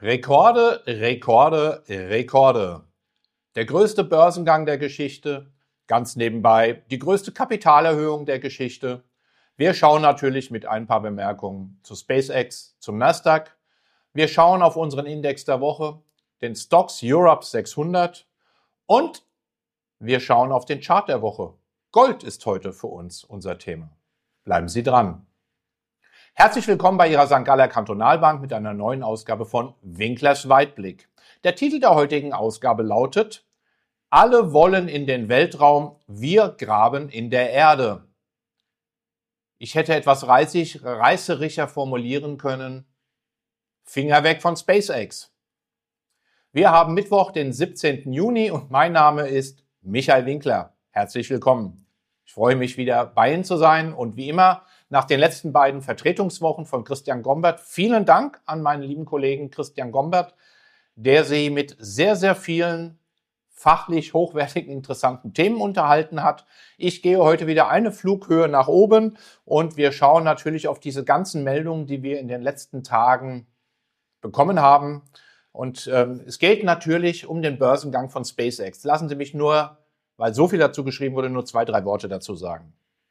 Rekorde, Rekorde, Rekorde. Der größte Börsengang der Geschichte, ganz nebenbei die größte Kapitalerhöhung der Geschichte. Wir schauen natürlich mit ein paar Bemerkungen zu SpaceX, zum Nasdaq. Wir schauen auf unseren Index der Woche, den Stocks Europe 600 und wir schauen auf den Chart der Woche. Gold ist heute für uns unser Thema. Bleiben Sie dran. Herzlich willkommen bei Ihrer St. Galler Kantonalbank mit einer neuen Ausgabe von Winklers Weitblick. Der Titel der heutigen Ausgabe lautet: Alle wollen in den Weltraum, wir graben in der Erde. Ich hätte etwas reißerischer formulieren können: Finger weg von SpaceX. Wir haben Mittwoch, den 17. Juni und mein Name ist Michael Winkler. Herzlich willkommen. Ich freue mich wieder bei Ihnen zu sein und wie immer nach den letzten beiden Vertretungswochen von Christian Gombert vielen Dank an meinen lieben Kollegen Christian Gombert, der Sie mit sehr, sehr vielen fachlich hochwertigen, interessanten Themen unterhalten hat. Ich gehe heute wieder eine Flughöhe nach oben und wir schauen natürlich auf diese ganzen Meldungen, die wir in den letzten Tagen bekommen haben. Und es geht natürlich um den Börsengang von SpaceX. Lassen Sie mich nur, weil so viel dazu geschrieben wurde, nur 2, 3 Worte dazu sagen.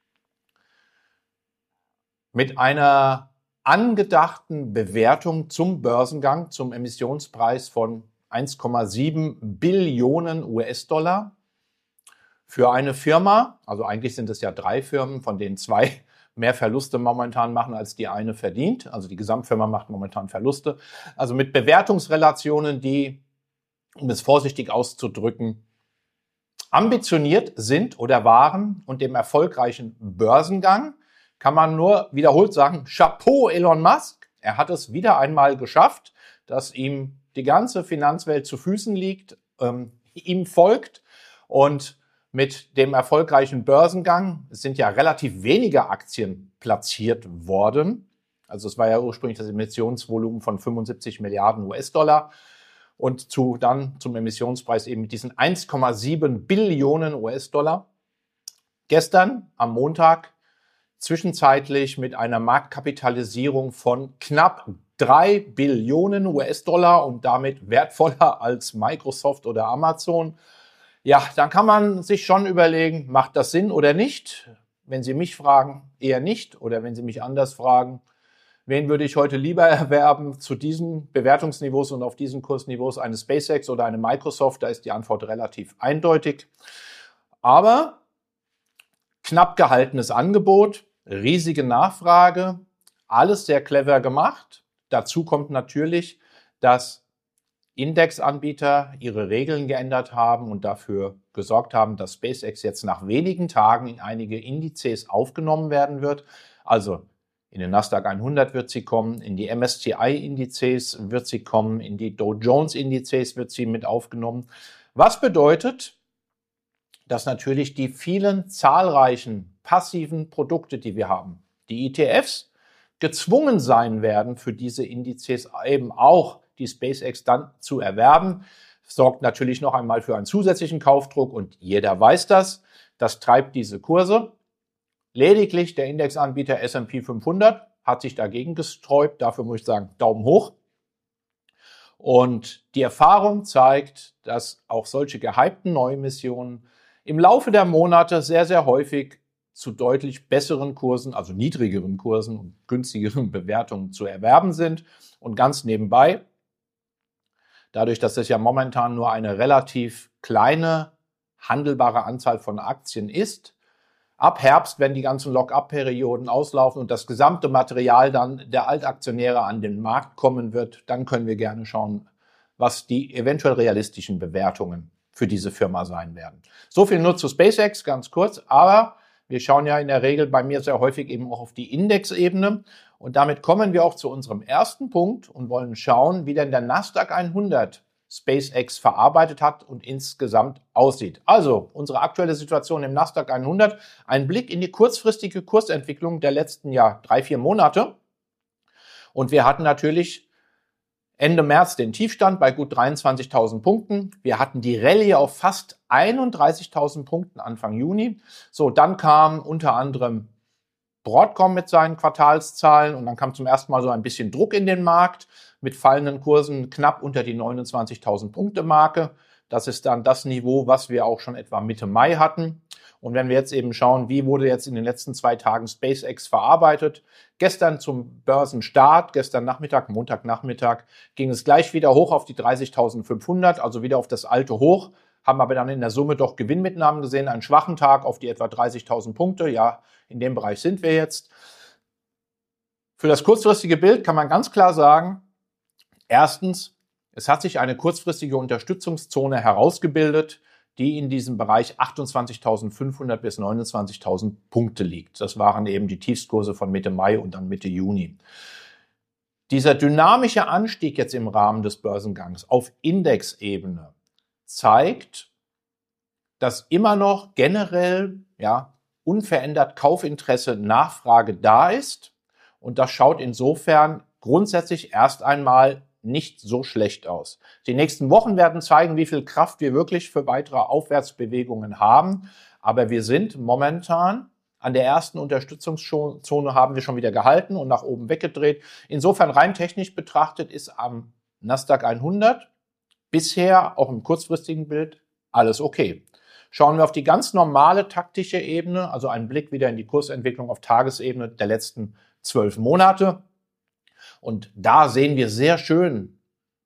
Mit einer angedachten Bewertung zum Börsengang, zum Emissionspreis von 1,7 Billionen US-Dollar für eine Firma, also eigentlich sind es ja 3 Firmen, von denen 2 mehr Verluste momentan machen, als die eine verdient. Also die Gesamtfirma macht momentan Verluste. Also mit Bewertungsrelationen, die, um es vorsichtig auszudrücken, ambitioniert sind oder waren und dem erfolgreichen Börsengang kann man nur wiederholt sagen, Chapeau Elon Musk. Er hat es wieder einmal geschafft, dass ihm die ganze Finanzwelt zu Füßen liegt, ihm folgt. Und mit dem erfolgreichen Börsengang, es sind ja relativ wenige Aktien platziert worden. Also es war ja ursprünglich das Emissionsvolumen von 75 Milliarden US-Dollar. Und dann zum Emissionspreis eben mit diesen 1,7 Billionen US-Dollar. Gestern am Montag zwischenzeitlich mit einer Marktkapitalisierung von knapp 3 Billionen US-Dollar und damit wertvoller als Microsoft oder Amazon. Ja, dann kann man sich schon überlegen, macht das Sinn oder nicht? Wenn Sie mich fragen, eher nicht. Oder wenn Sie mich anders fragen, wen würde ich heute lieber erwerben zu diesen Bewertungsniveaus und auf diesen Kursniveaus, eine SpaceX oder eine Microsoft? Da ist die Antwort relativ eindeutig. Aber knapp gehaltenes Angebot, riesige Nachfrage, alles sehr clever gemacht. Dazu kommt natürlich, dass Indexanbieter ihre Regeln geändert haben und dafür gesorgt haben, dass SpaceX jetzt nach wenigen Tagen in einige Indizes aufgenommen werden wird. Also in den Nasdaq 100 wird sie kommen, in die MSCI-Indizes wird sie kommen, in die Dow Jones-Indizes wird sie mit aufgenommen. Was bedeutet, dass natürlich die vielen zahlreichen passiven Produkte, die wir haben, die ETFs, gezwungen sein werden, für diese Indizes eben auch die SpaceX dann zu erwerben. Sorgt natürlich noch einmal für einen zusätzlichen Kaufdruck und jeder weiß das. Das treibt diese Kurse. Lediglich der Indexanbieter S&P 500 hat sich dagegen gesträubt. Dafür muss ich sagen, Daumen hoch. Und die Erfahrung zeigt, dass auch solche gehypten Neuemissionen im Laufe der Monate sehr, sehr häufig zu deutlich besseren Kursen, also niedrigeren Kursen und günstigeren Bewertungen zu erwerben sind. Und ganz nebenbei, dadurch, dass es ja momentan nur eine relativ kleine handelbare Anzahl von Aktien ist, ab Herbst, wenn die ganzen Lock-up-Perioden auslaufen und das gesamte Material dann der Altaktionäre an den Markt kommen wird, dann können wir gerne schauen, was die eventuell realistischen Bewertungen für diese Firma sein werden. So viel nur zu SpaceX, ganz kurz, aber wir schauen ja in der Regel bei mir sehr häufig eben auch auf die Indexebene und damit kommen wir auch zu unserem ersten Punkt und wollen schauen, wie denn der Nasdaq 100 SpaceX verarbeitet hat und insgesamt aussieht. Also unsere aktuelle Situation im Nasdaq 100, ein Blick in die kurzfristige Kursentwicklung der letzten 3, 4 Monate und wir hatten natürlich Ende März den Tiefstand bei gut 23.000 Punkten. Wir hatten die Rallye auf fast 31.000 Punkten Anfang Juni. So, dann kam unter anderem Broadcom mit seinen Quartalszahlen und dann kam zum ersten Mal so ein bisschen Druck in den Markt mit fallenden Kursen knapp unter die 29.000 Punkte Marke. Das ist dann das Niveau, was wir auch schon etwa Mitte Mai hatten. Und wenn wir jetzt eben schauen, wie wurde jetzt in den letzten 2 Tagen SpaceX verarbeitet. Gestern zum Börsenstart, gestern Nachmittag, Montagnachmittag, ging es gleich wieder hoch auf die 30.500, also wieder auf das alte Hoch, haben aber dann in der Summe doch Gewinnmitnahmen gesehen, einen schwachen Tag auf die etwa 30.000 Punkte. Ja, in dem Bereich sind wir jetzt. Für das kurzfristige Bild kann man ganz klar sagen, erstens, es hat sich eine kurzfristige Unterstützungszone herausgebildet, die in diesem Bereich 28.500 bis 29.000 Punkte liegt. Das waren eben die Tiefstkurse von Mitte Mai und dann Mitte Juni. Dieser dynamische Anstieg jetzt im Rahmen des Börsengangs auf Indexebene zeigt, dass immer noch generell unverändert Kaufinteresse, Nachfrage da ist. Und das schaut insofern grundsätzlich erst einmal nicht so schlecht aus. Die nächsten Wochen werden zeigen, wie viel Kraft wir wirklich für weitere Aufwärtsbewegungen haben. Aber wir sind momentan an der ersten Unterstützungszone, haben wir schon wieder gehalten und nach oben weggedreht. Insofern rein technisch betrachtet ist am Nasdaq 100 bisher auch im kurzfristigen Bild alles okay. Schauen wir auf die ganz normale taktische Ebene, also einen Blick wieder in die Kursentwicklung auf Tagesebene der letzten 12 Monate. Und da sehen wir sehr schön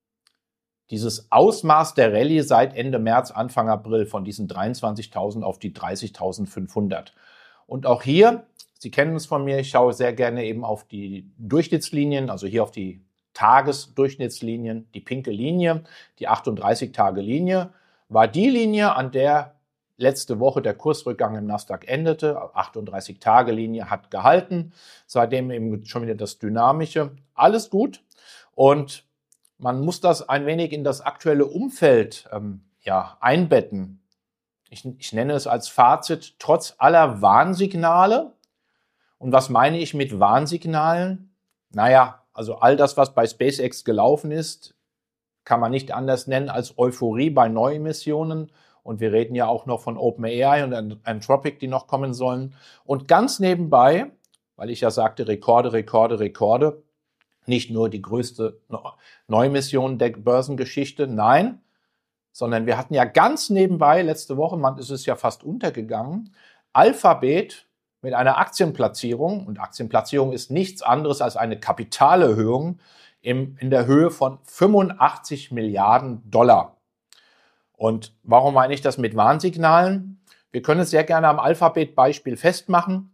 dieses Ausmaß der Rallye seit Ende März, Anfang April von diesen 23.000 auf die 30.500. Und auch hier, Sie kennen es von mir, ich schaue sehr gerne eben auf die Durchschnittslinien, also hier auf die Tagesdurchschnittslinien, die pinke Linie, die 38-Tage-Linie, war die Linie, an der letzte Woche der Kursrückgang im Nasdaq endete. 38-Tage-Linie hat gehalten. Seitdem eben schon wieder das Dynamische. Alles gut. Und man muss das ein wenig in das aktuelle Umfeld einbetten. Ich nenne es als Fazit, trotz aller Warnsignale. Und was meine ich mit Warnsignalen? Naja, also all das, was bei SpaceX gelaufen ist, kann man nicht anders nennen als Euphorie bei Neuemissionen. Und wir reden ja auch noch von OpenAI und Anthropic, die noch kommen sollen. Und ganz nebenbei, weil ich ja sagte, Rekorde, nicht nur die größte Neuemission der Börsengeschichte, nein, sondern wir hatten ja ganz nebenbei, letzte Woche, ist es ja fast untergegangen, Alphabet mit einer Aktienplatzierung. Und Aktienplatzierung ist nichts anderes als eine Kapitalerhöhung in der Höhe von 85 Milliarden $. Und warum meine ich das mit Warnsignalen? Wir können es sehr gerne am Alphabet-Beispiel festmachen.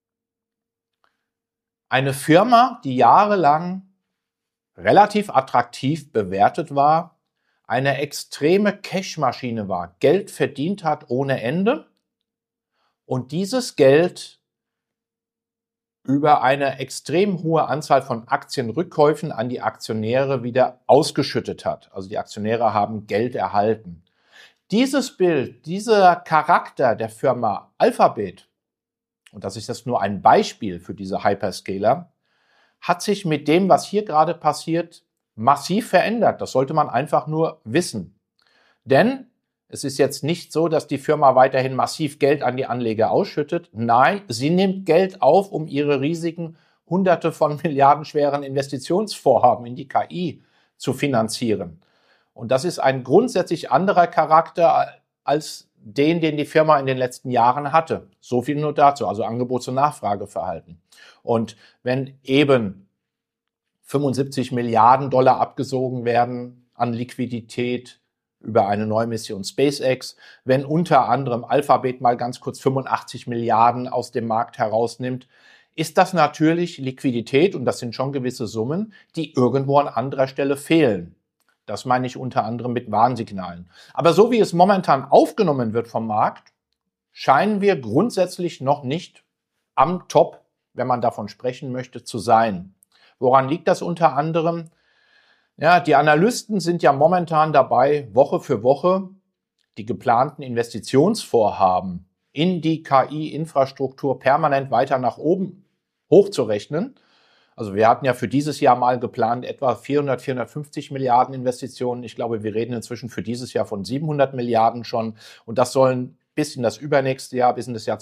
Eine Firma, die jahrelang relativ attraktiv bewertet war, eine extreme Cashmaschine war, Geld verdient hat ohne Ende und dieses Geld über eine extrem hohe Anzahl von Aktienrückkäufen an die Aktionäre wieder ausgeschüttet hat. Also die Aktionäre haben Geld erhalten. Dieses Bild, dieser Charakter der Firma Alphabet, und das ist jetzt nur ein Beispiel für diese Hyperscaler, hat sich mit dem, was hier gerade passiert, massiv verändert. Das sollte man einfach nur wissen. Denn es ist jetzt nicht so, dass die Firma weiterhin massiv Geld an die Anleger ausschüttet. Nein, sie nimmt Geld auf, um ihre riesigen Hunderte von Milliarden schweren Investitionsvorhaben in die KI zu finanzieren. Und das ist ein grundsätzlich anderer Charakter als den die Firma in den letzten Jahren hatte. So viel nur dazu, also Angebots- und Nachfrageverhalten. Und wenn eben 75 Milliarden $ abgesogen werden an Liquidität über eine Neumission SpaceX, wenn unter anderem Alphabet mal ganz kurz 85 Milliarden aus dem Markt herausnimmt, ist das natürlich Liquidität und das sind schon gewisse Summen, die irgendwo an anderer Stelle fehlen. Das meine ich unter anderem mit Warnsignalen. Aber so wie es momentan aufgenommen wird vom Markt, scheinen wir grundsätzlich noch nicht am Top, wenn man davon sprechen möchte, zu sein. Woran liegt das unter anderem? Ja, die Analysten sind ja momentan dabei, Woche für Woche die geplanten Investitionsvorhaben in die KI-Infrastruktur permanent weiter nach oben hochzurechnen. Also wir hatten ja für dieses Jahr mal geplant etwa 450 Milliarden Investitionen. Ich glaube, wir reden inzwischen für dieses Jahr von 700 Milliarden schon. Und das sollen bis in das übernächste Jahr, bis in das Jahr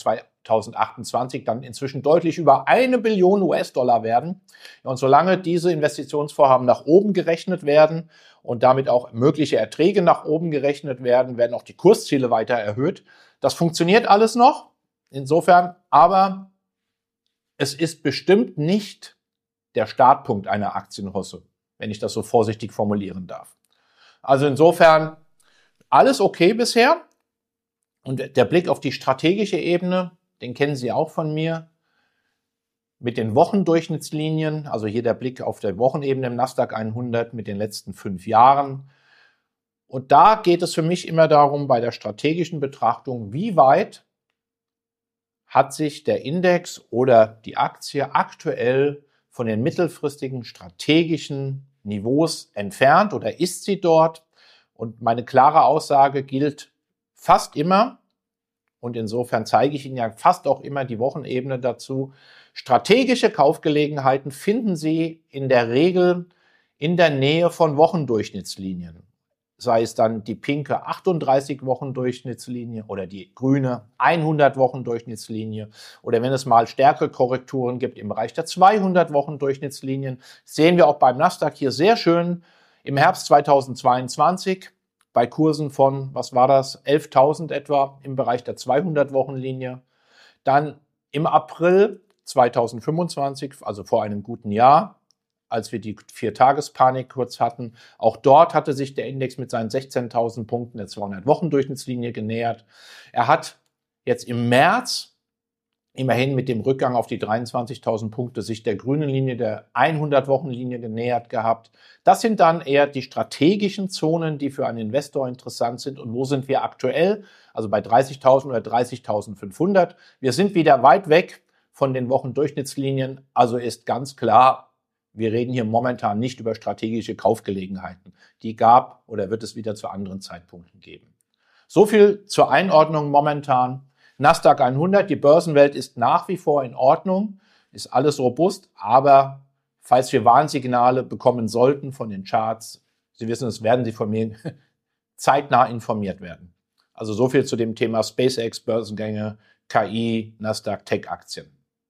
2028 dann inzwischen deutlich über 1 Billion US-Dollar werden. Ja, und solange diese Investitionsvorhaben nach oben gerechnet werden und damit auch mögliche Erträge nach oben gerechnet werden, werden auch die Kursziele weiter erhöht. Das funktioniert alles noch. Insofern, aber es ist bestimmt nicht der Startpunkt einer Aktienhosse, wenn ich das so vorsichtig formulieren darf. Also insofern alles okay bisher. Und der Blick auf die strategische Ebene, den kennen Sie auch von mir, mit den Wochendurchschnittslinien, also hier der Blick auf der Wochenebene im Nasdaq 100 mit den letzten 5 Jahren. Und da geht es für mich immer darum, bei der strategischen Betrachtung, wie weit hat sich der Index oder die Aktie aktuell von den mittelfristigen strategischen Niveaus entfernt oder ist sie dort? Und meine klare Aussage gilt fast immer, und insofern zeige ich Ihnen ja fast auch immer die Wochenebene dazu, strategische Kaufgelegenheiten finden Sie in der Regel in der Nähe von Wochendurchschnittslinien. Sei es dann die pinke 38-Wochen-Durchschnittslinie oder die grüne 100-Wochen-Durchschnittslinie oder wenn es mal stärkere Korrekturen gibt im Bereich der 200-Wochen-Durchschnittslinien, sehen wir auch beim Nasdaq hier sehr schön im Herbst 2022 bei Kursen von, was war das, 11.000 etwa im Bereich der 200-Wochen-Linie. Dann im April 2025, also vor einem guten Jahr, als wir die 4-Tages-Panik kurz hatten. Auch dort hatte sich der Index mit seinen 16.000 Punkten der 200-Wochen-Durchschnittslinie genähert. Er hat jetzt im März immerhin mit dem Rückgang auf die 23.000 Punkte sich der grünen Linie, der 100-Wochen-Linie genähert gehabt. Das sind dann eher die strategischen Zonen, die für einen Investor interessant sind. Und wo sind wir aktuell? Also bei 30.000 oder 30.500. Wir sind wieder weit weg von den Wochendurchschnittslinien. Also ist ganz klar, wir reden hier momentan nicht über strategische Kaufgelegenheiten. Die gab oder wird es wieder zu anderen Zeitpunkten geben. So viel zur Einordnung momentan. Nasdaq 100, die Börsenwelt ist nach wie vor in Ordnung, ist alles robust, aber falls wir Warnsignale bekommen sollten von den Charts, Sie wissen es, werden Sie von mir zeitnah informiert werden. Also so viel zu dem Thema SpaceX, Börsengänge, KI, Nasdaq, Tech-Aktien.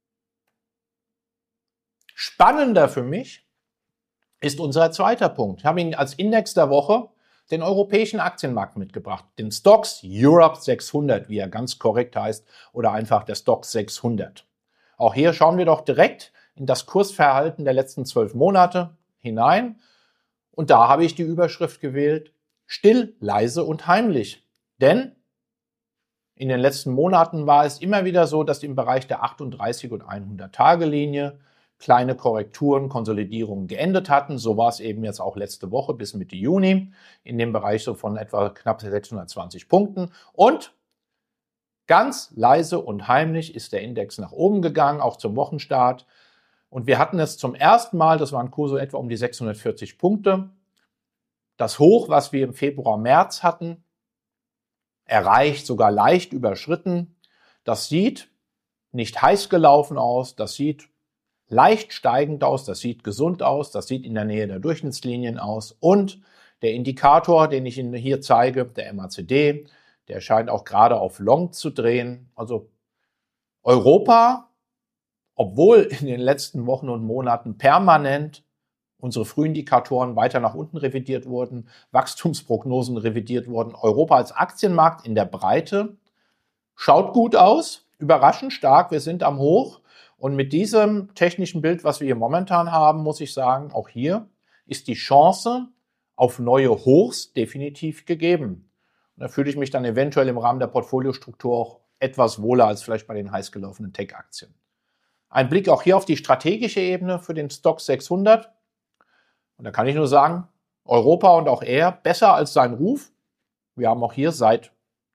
Spannender für mich ist unser zweiter Punkt. Ich habe Ihnen als Index der Woche den europäischen Aktienmarkt mitgebracht, den STOXX Europe 600, wie er ganz korrekt heißt, oder einfach der STOXX 600. Auch hier schauen wir doch direkt in das Kursverhalten der letzten 12 Monate hinein. Und da habe ich die Überschrift gewählt, still, leise und heimlich. Denn in den letzten Monaten war es immer wieder so, dass im Bereich der 38 und 100-Tage-Linie kleine Korrekturen, Konsolidierungen geendet hatten. So war es eben jetzt auch letzte Woche bis Mitte Juni in dem Bereich so von etwa knapp 620 Punkten. Und ganz leise und heimlich ist der Index nach oben gegangen, auch zum Wochenstart. Und wir hatten es zum ersten Mal, das war ein Kurs so etwa um die 640 Punkte. Das Hoch, was wir im Februar, März hatten, erreicht, sogar leicht überschritten. Das sieht nicht heiß gelaufen aus, das sieht leicht steigend aus, das sieht gesund aus, das sieht in der Nähe der Durchschnittslinien aus und der Indikator, den ich Ihnen hier zeige, der MACD, der scheint auch gerade auf Long zu drehen. Also Europa, obwohl in den letzten Wochen und Monaten permanent unsere Frühindikatoren weiter nach unten revidiert wurden, Wachstumsprognosen revidiert wurden, Europa als Aktienmarkt in der Breite schaut gut aus, überraschend stark, wir sind am Hoch. Und mit diesem technischen Bild, was wir hier momentan haben, muss ich sagen, auch hier ist die Chance auf neue Hochs definitiv gegeben. Und da fühle ich mich dann eventuell im Rahmen der Portfoliostruktur auch etwas wohler als vielleicht bei den heiß gelaufenen Tech-Aktien. Ein Blick auch hier auf die strategische Ebene für den STOXX 600. Und da kann ich nur sagen, Europa und auch er besser als sein Ruf. Wir haben auch hier seit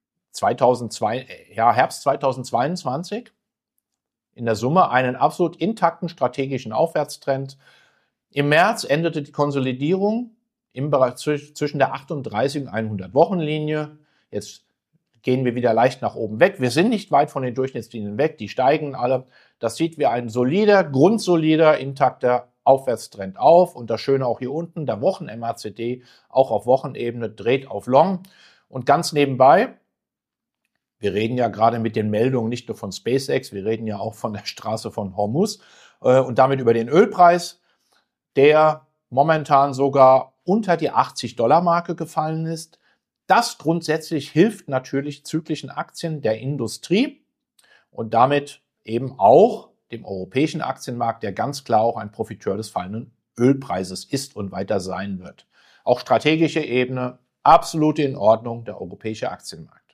Herbst 2022 in der Summe einen absolut intakten strategischen Aufwärtstrend. Im März endete die Konsolidierung im Bereich zwischen der 38 und 100 Wochenlinie. Jetzt gehen wir wieder leicht nach oben weg. Wir sind nicht weit von den Durchschnittslinien weg, die steigen alle. Das sieht wie ein solider, grundsolider, intakter Aufwärtstrend auf. Und das Schöne auch hier unten, der Wochen-MACD, auch auf Wochenebene, dreht auf Long. Und ganz nebenbei, Wir reden ja gerade mit den Meldungen nicht nur von SpaceX, wir reden ja auch von der Straße von Hormuz und damit über den Ölpreis, der momentan sogar unter die 80-Dollar-Marke gefallen ist. Das grundsätzlich hilft natürlich zyklischen Aktien der Industrie und damit eben auch dem europäischen Aktienmarkt, der ganz klar auch ein Profiteur des fallenden Ölpreises ist und weiter sein wird. Auch strategische Ebene, absolut in Ordnung, der europäische Aktienmarkt.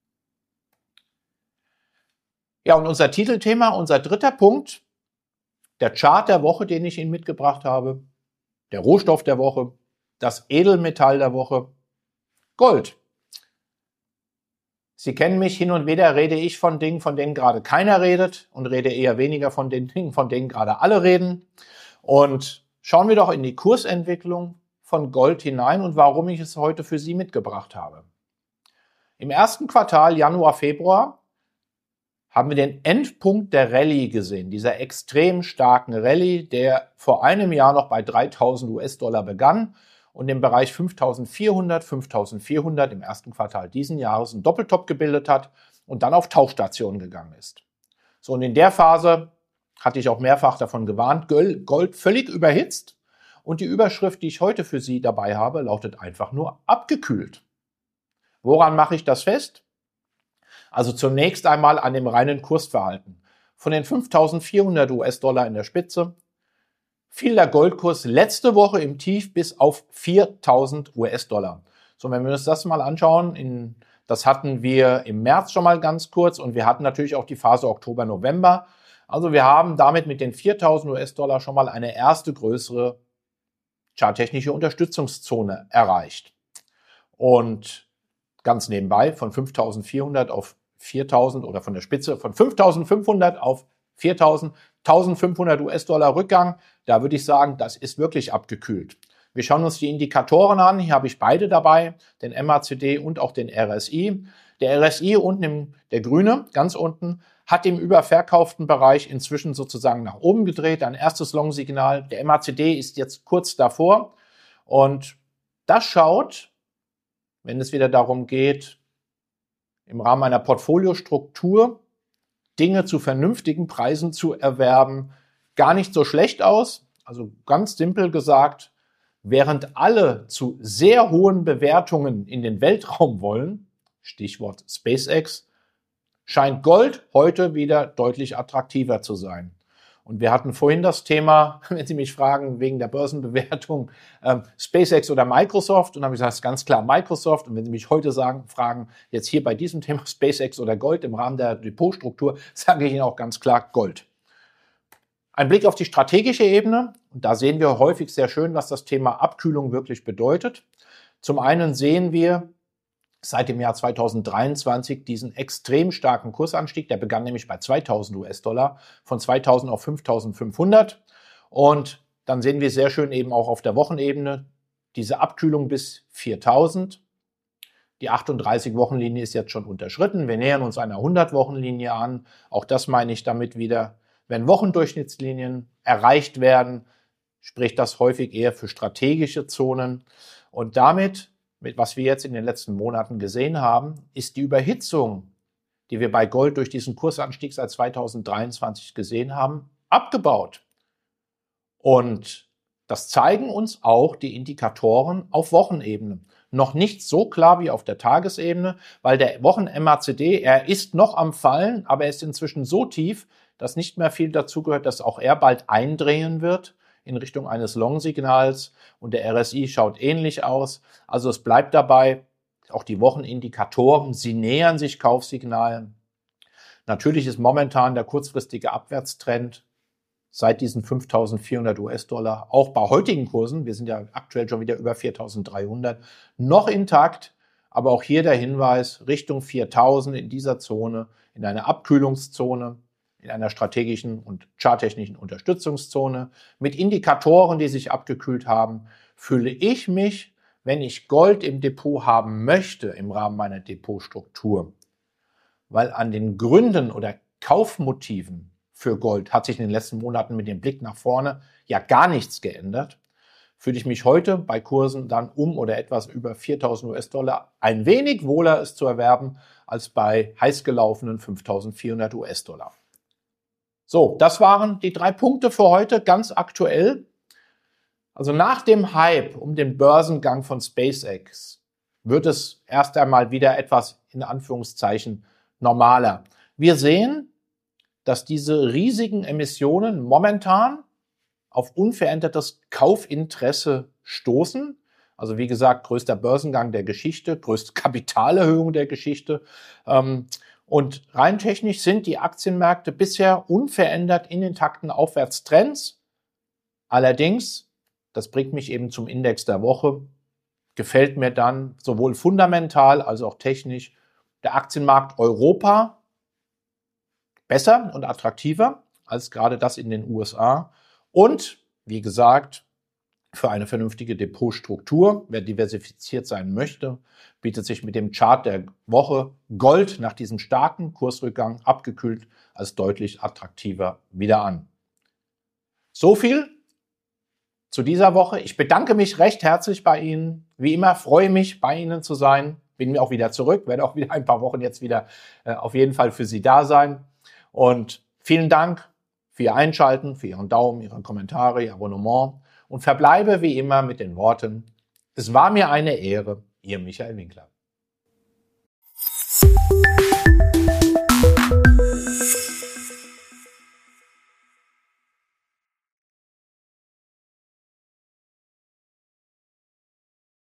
Ja, und unser Titelthema, unser dritter Punkt, der Chart der Woche, den ich Ihnen mitgebracht habe, der Rohstoff der Woche, das Edelmetall der Woche, Gold. Sie kennen mich, hin und wieder rede ich von Dingen, von denen gerade keiner redet und rede eher weniger von den Dingen, von denen gerade alle reden. Und schauen wir doch in die Kursentwicklung von Gold hinein und warum ich es heute für Sie mitgebracht habe. Im ersten Quartal, Januar, Februar, haben wir den Endpunkt der Rallye gesehen, dieser extrem starken Rallye, der vor einem Jahr noch bei 3.000 US-Dollar begann und im Bereich 5.400 im ersten Quartal diesen Jahres einen Doppeltop gebildet hat und dann auf Tauchstation gegangen ist. So, und in der Phase hatte ich auch mehrfach davon gewarnt, Gold völlig überhitzt und die Überschrift, die ich heute für Sie dabei habe, lautet einfach nur abgekühlt. Woran mache ich das fest? Also zunächst einmal an dem reinen Kursverhalten. Von den 5.400 US-Dollar in der Spitze fiel der Goldkurs letzte Woche im Tief bis auf 4.000 US-Dollar. So, wenn wir uns das mal anschauen, das hatten wir im März schon mal ganz kurz und wir hatten natürlich auch die Phase Oktober, November. Also wir haben damit mit den 4.000 US-Dollar schon mal eine erste größere charttechnische Unterstützungszone erreicht. Und ganz nebenbei von 5.400 auf 4.000 oder von der Spitze von 5.500 auf 4.000, 1.500 US-Dollar Rückgang. Da würde ich sagen, das ist wirklich abgekühlt. Wir schauen uns die Indikatoren an. Hier habe ich beide dabei, den MACD und auch den RSI. Der RSI unten, der grüne, ganz unten, hat im überverkauften Bereich inzwischen sozusagen nach oben gedreht. Ein erstes Long-Signal. Der MACD ist jetzt kurz davor. Und das schaut, wenn es wieder darum geht, im Rahmen einer Portfoliostruktur Dinge zu vernünftigen Preisen zu erwerben, gar nicht so schlecht aus. Also ganz simpel gesagt, während alle zu sehr hohen Bewertungen in den Weltraum wollen, Stichwort SpaceX, scheint Gold heute wieder deutlich attraktiver zu sein. Und wir hatten vorhin das Thema, wenn Sie mich fragen, wegen der Börsenbewertung, SpaceX oder Microsoft. Und dann habe ich gesagt, ganz klar Microsoft. Und wenn Sie mich heute fragen, jetzt hier bei diesem Thema SpaceX oder Gold im Rahmen der Depotstruktur, sage ich Ihnen auch ganz klar Gold. Ein Blick auf die strategische Ebene. Und da sehen wir häufig sehr schön, was das Thema Abkühlung wirklich bedeutet. Zum einen sehen wir seit dem Jahr 2023 diesen extrem starken Kursanstieg. Der begann nämlich bei 2.000 US-Dollar, von 2.000 auf 5.500. Und dann sehen wir sehr schön eben auch auf der Wochenebene diese Abkühlung bis 4.000. Die 38-Wochenlinie ist jetzt schon unterschritten. Wir nähern uns einer 100-Wochenlinie an. Auch das meine ich damit wieder. Wenn Wochendurchschnittslinien erreicht werden, spricht das häufig eher für strategische Zonen. Und damit, mit was wir jetzt in den letzten Monaten gesehen haben, ist die Überhitzung, die wir bei Gold durch diesen Kursanstieg seit 2023 gesehen haben, abgebaut. Und das zeigen uns auch die Indikatoren auf Wochenebene. Noch nicht so klar wie auf der Tagesebene, weil der Wochen-MACD, er ist noch am Fallen, aber er ist inzwischen so tief, dass nicht mehr viel dazugehört, dass auch er bald eindrehen wird in Richtung eines Long-Signals und der RSI schaut ähnlich aus. Also es bleibt dabei, auch die Wochenindikatoren, sie nähern sich Kaufsignalen. Natürlich ist momentan der kurzfristige Abwärtstrend seit diesen 5.400 US-Dollar, auch bei heutigen Kursen, wir sind ja aktuell schon wieder über 4.300, noch intakt. Aber auch hier der Hinweis, Richtung 4.000 in dieser Zone, in einer Abkühlungszone, in einer strategischen und charttechnischen Unterstützungszone, mit Indikatoren, die sich abgekühlt haben, fühle ich mich, wenn ich Gold im Depot haben möchte, im Rahmen meiner Depotstruktur. Weil an den Gründen oder Kaufmotiven für Gold hat sich in den letzten Monaten mit dem Blick nach vorne ja gar nichts geändert. fühle ich mich heute bei Kursen dann um oder etwas über 4.000 US-Dollar ein wenig wohler, es zu erwerben, als bei heiß gelaufenen 5.400 US-Dollar. So, das waren die 3 Punkte für heute, ganz aktuell. Also nach dem Hype um den Börsengang von SpaceX wird es erst einmal wieder etwas, in Anführungszeichen, normaler. Wir sehen, dass diese riesigen Emissionen momentan auf unverändertes Kaufinteresse stoßen. Also wie gesagt, größter Börsengang der Geschichte, größte Kapitalerhöhung der Geschichte. Und rein technisch sind die Aktienmärkte bisher unverändert in intakten Aufwärtstrends. Allerdings, das bringt mich eben zum Index der Woche, gefällt mir dann sowohl fundamental als auch technisch der Aktienmarkt Europa besser und attraktiver als gerade das in den USA. Und wie gesagt, für eine vernünftige Depotstruktur, wer diversifiziert sein möchte, bietet sich mit dem Chart der Woche Gold nach diesem starken Kursrückgang abgekühlt als deutlich attraktiver wieder an. So viel zu dieser Woche. Ich bedanke mich recht herzlich bei Ihnen. Wie immer freue mich, bei Ihnen zu sein. Bin mir auch wieder zurück, werde auch wieder ein paar Wochen jetzt wieder auf jeden Fall für Sie da sein. Und vielen Dank für Ihr Einschalten, für Ihren Daumen, Ihre Kommentare, Ihr Abonnement und verbleibe wie immer mit den Worten: Es war mir eine Ehre, Ihr Michael Winkler.